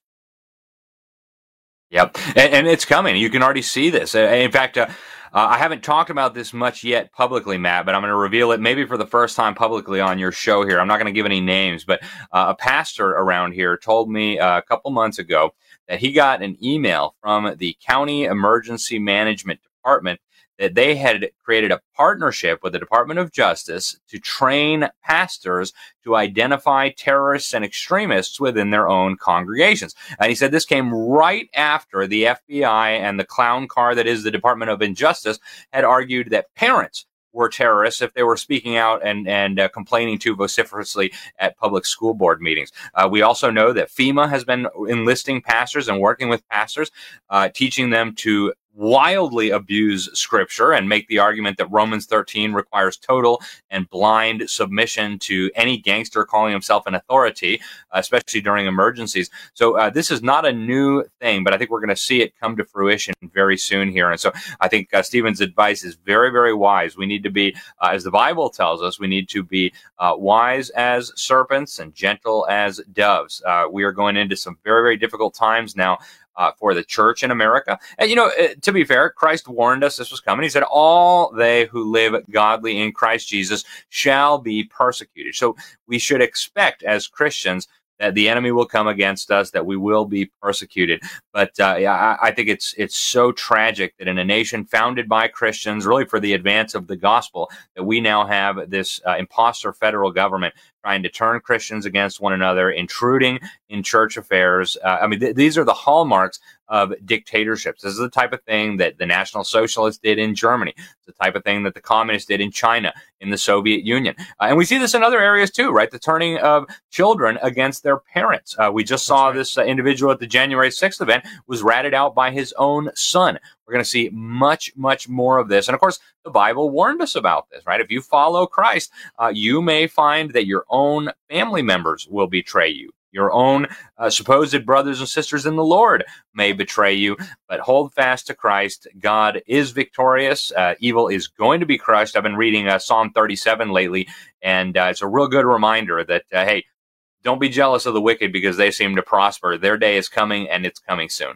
Yep. And, and it's coming. You can already see this. In fact, uh, uh, I haven't talked about this much yet publicly, Matt, but I'm going to reveal it maybe for the first time publicly on your show here. I'm not going to give any names, but uh, a pastor around here told me uh, a couple months ago that he got an email from the County Emergency Management Department that they had created a partnership with the Department of Justice to train pastors to identify terrorists and extremists within their own congregations. And he said this came right after the F B I and the clown car that is the Department of Injustice had argued that parents were terrorists if they were speaking out and, and uh, complaining too vociferously at public school board meetings. Uh, we also know that FEMA has been enlisting pastors and working with pastors, uh, teaching them to wildly abuse Scripture and make the argument that Romans thirteen requires total and blind submission to any gangster calling himself an authority, especially during emergencies. So uh, this is not a new thing, but I think we're going to see it come to fruition very soon here. And so I think uh, Stephen's advice is very, very wise. We need to be, uh, as the Bible tells us, we need to be uh, wise as serpents and gentle as doves. Uh, we are going into some very, very difficult times now Uh, for the church in America. And, you know, uh, to be fair, Christ warned us this was coming. He said, all they who live godly in Christ Jesus shall be persecuted. So we should expect as Christians that the enemy will come against us, that we will be persecuted. But uh, yeah, I, I think it's it's so tragic that in a nation founded by Christians, really for the advance of the gospel, that we now have this uh, imposter federal government trying to turn Christians against one another, intruding in church affairs. Uh, I mean, th- these are the hallmarks of dictatorships. This is the type of thing that the National Socialists did in Germany. It's the type of thing that the Communists did in China, in the Soviet Union. Uh, and we see this in other areas too, right? The turning of children against their parents. Uh, we just saw right. this uh, individual at the January sixth event was ratted out by his own son. We're going to see much, much more of this. And of course, the Bible warned us about this, right? If you follow Christ, uh, you may find that your own family members will betray you. Your own uh, supposed brothers and sisters in the Lord may betray you, but hold fast to Christ. God is victorious. Uh, evil is going to be crushed. I've been reading uh, Psalm thirty-seven lately, and uh, it's a real good reminder that, uh, hey, don't be jealous of the wicked because they seem to prosper. Their day is coming, and it's coming soon.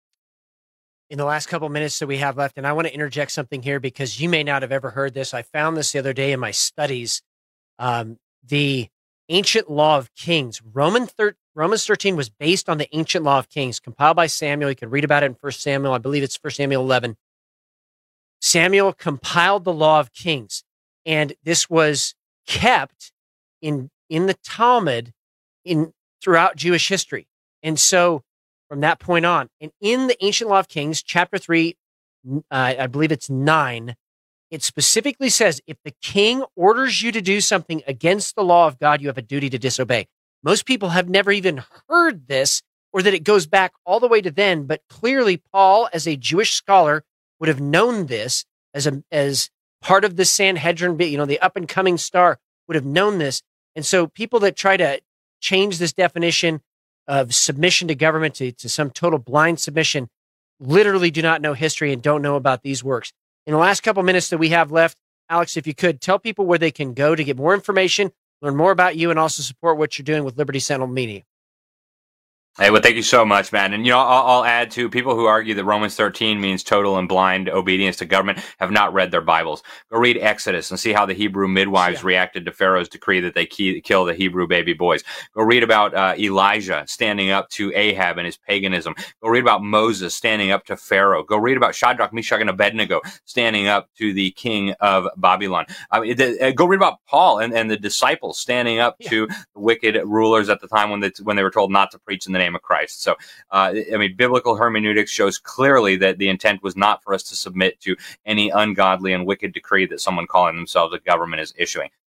In the last couple minutes that we have left, and I want to interject something here because you may not have ever heard this. I found this the other day in my studies. Um, the ancient law of kings, Roman thir- Romans thirteen was based on the ancient law of kings, compiled by Samuel. You can read about it in First Samuel. I believe it's First Samuel eleven. Samuel compiled the law of kings, and this was kept in in the Talmud in throughout Jewish history. And so from that point on, and in the ancient law of kings, chapter three, uh, I believe it's nine, it specifically says, if the king orders you to do something against the law of God, you have a duty to disobey. Most people have never even heard this, or that it goes back all the way to then, but clearly Paul, as a Jewish scholar, would have known this as a as part of the Sanhedrin, you know, the up-and-coming star would have known this. And so people that try to change this definition of submission to government to, to some total blind submission literally do not know history and don't know about these works. In the last couple minutes that we have left, Alex, if you could, tell people where they can go to get more information, learn more about you, and also support what you're doing with Liberty Sentinel Media. Hey, well, thank you so much, man. And, you know, I'll, I'll add to people who argue that Romans thirteen means total and blind obedience to government have not read their Bibles. Go read Exodus and see how the Hebrew midwives yeah. reacted to Pharaoh's decree that they key, kill the Hebrew baby boys. Go read about uh, Elijah standing up to Ahab and his paganism. Go read about Moses standing up to Pharaoh. Go read about Shadrach, Meshach, and Abednego standing up to the king of Babylon. I mean, the, uh, go read about Paul and, and the disciples standing up yeah. to the wicked rulers at the time when they, when they were told not to preach in the name of Christ. So, uh, I mean, biblical hermeneutics shows clearly that the intent was not for us to submit to any ungodly and wicked decree that someone calling themselves a government is issuing.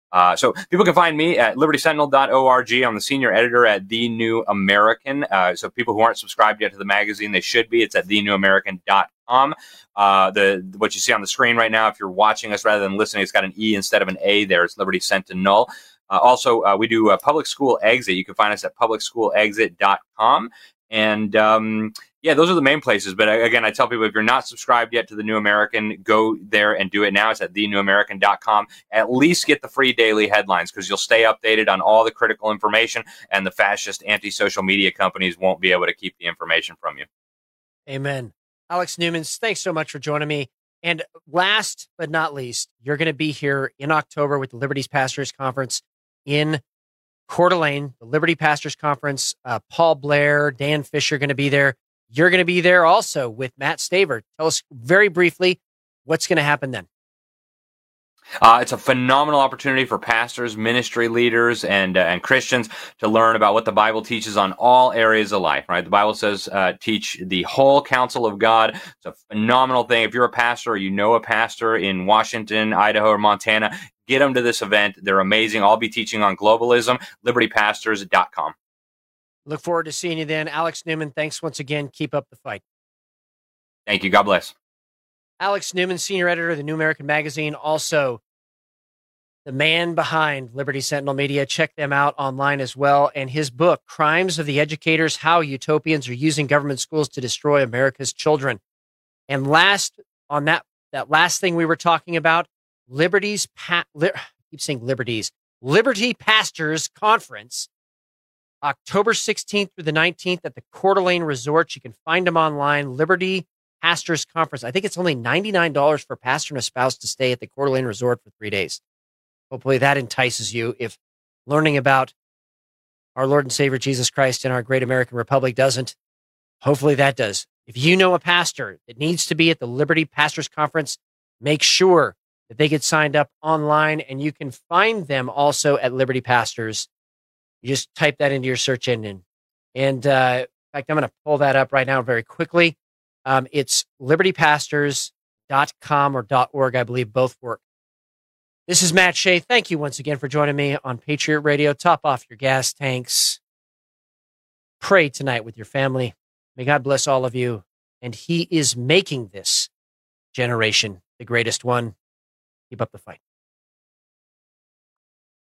Uh, so people can find me at liberty sentinel dot org. I'm the senior editor at The New American. Uh, so people who aren't subscribed yet to the magazine, they should be. It's at the new american dot com. Uh, the what you see on the screen right now, if you're watching us rather than listening, it's got an E instead of an A there. It's Liberty Sentinel. Uh, also, uh, we do a Public School Exit. You can find us at public school exit dot com. And um, yeah, those are the main places. But again, I tell people, if you're not subscribed yet to The New American, go there and do it now. It's at the new american dot com. At least get the free daily headlines, because you'll stay updated on all the critical information, and the fascist anti-social media companies won't be able to keep the information from you. Amen. Alex Newman, thanks so much for joining me. And last but not least, you're going to be here in October with the Liberties Pastors Conference in Coeur d'Alene, the Liberty Pastors Conference. Uh, Paul Blair, Dan Fisher are going to be there. You're going to be there also with Matt Staver. Tell us very briefly what's going to happen then. Uh, it's a phenomenal opportunity for pastors, ministry leaders, and uh, and Christians to learn about what the Bible teaches on all areas of life, right? The Bible says uh, teach the whole counsel of God. It's a phenomenal thing. If you're a pastor or you know a pastor in Washington, Idaho, or Montana, get them to this event. They're amazing. I'll be teaching on globalism, liberty pastors dot com. Look forward to seeing you then. Alex Newman, thanks once again. Keep up the fight. Thank you. God bless. Alex Newman, senior editor of the New American Magazine, also the man behind Liberty Sentinel Media. Check them out online as well. And his book, Crimes of the Educators, How Utopians Are Using Government Schools to Destroy America's Children. And last, on that, that last thing we were talking about, Liberty's, pa- li- I keep saying Liberties, Liberty Pastors Conference, October sixteenth through the nineteenth at the Coeur d'Alene Resort. You can find them online, Liberty Pastors Conference. I think it's only ninety-nine dollars for a pastor and a spouse to stay at the Coeur d'Alene Resort for three days. Hopefully that entices you. If learning about our Lord and Savior Jesus Christ and our great American Republic doesn't, hopefully that does. If you know a pastor that needs to be at the Liberty Pastors Conference, make sure that they get signed up online, and you can find them also at Liberty Pastors. You just type that into your search engine. And uh, in fact, I'm going to pull that up right now very quickly. Um, it's liberty pastors dot com or .org, I believe both work. This is Matt Shea. Thank you once again for joining me on Patriot Radio. Top off your gas tanks. Pray tonight with your family. May God bless all of you. And He is making this generation the greatest one. Keep up the fight.